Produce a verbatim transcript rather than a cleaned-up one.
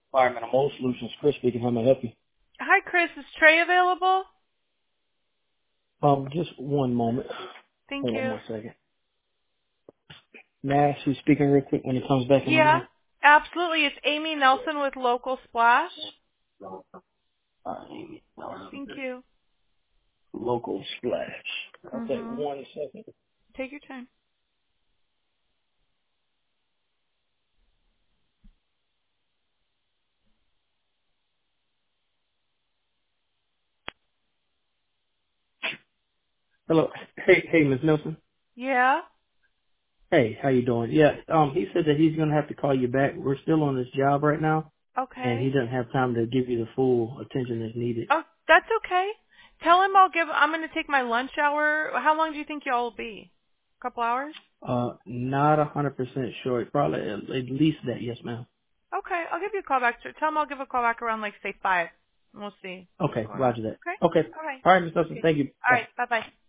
Environmental Mold Solutions. Chris speaking. How may I help you? Hi, Chris. Is Trey available? Um, just one moment. Thank Hold on you. one second. May I ask who's speaking real quick when he comes back in the Yeah, line? absolutely. It's Amy Nelson with Local Splash. Uh, Amy Thank Nelson, you. Local Splash. Okay, Mhm. one second. Take your time. Hello. Hey, hey, Miss Nelson. Yeah. Hey, how you doing? Yeah, um, he said that he's gonna have to call you back. We're still on this job right now, and he Okay. doesn't have time to give you the full attention that's needed. Oh, that's okay. Tell him I'll give. I'm going to take my lunch hour. How long do you think y'all will be? A couple hours. Uh, not a hundred percent sure. Probably at, at least that. Yes, ma'am. Okay, I'll give you a call back. Tell him I'll give a call back around like say five, and we'll see what's Okay, going on. roger that. Okay. Okay. All right. All right, Miss Nelson. Okay. Thank you. All Bye. right. Bye bye.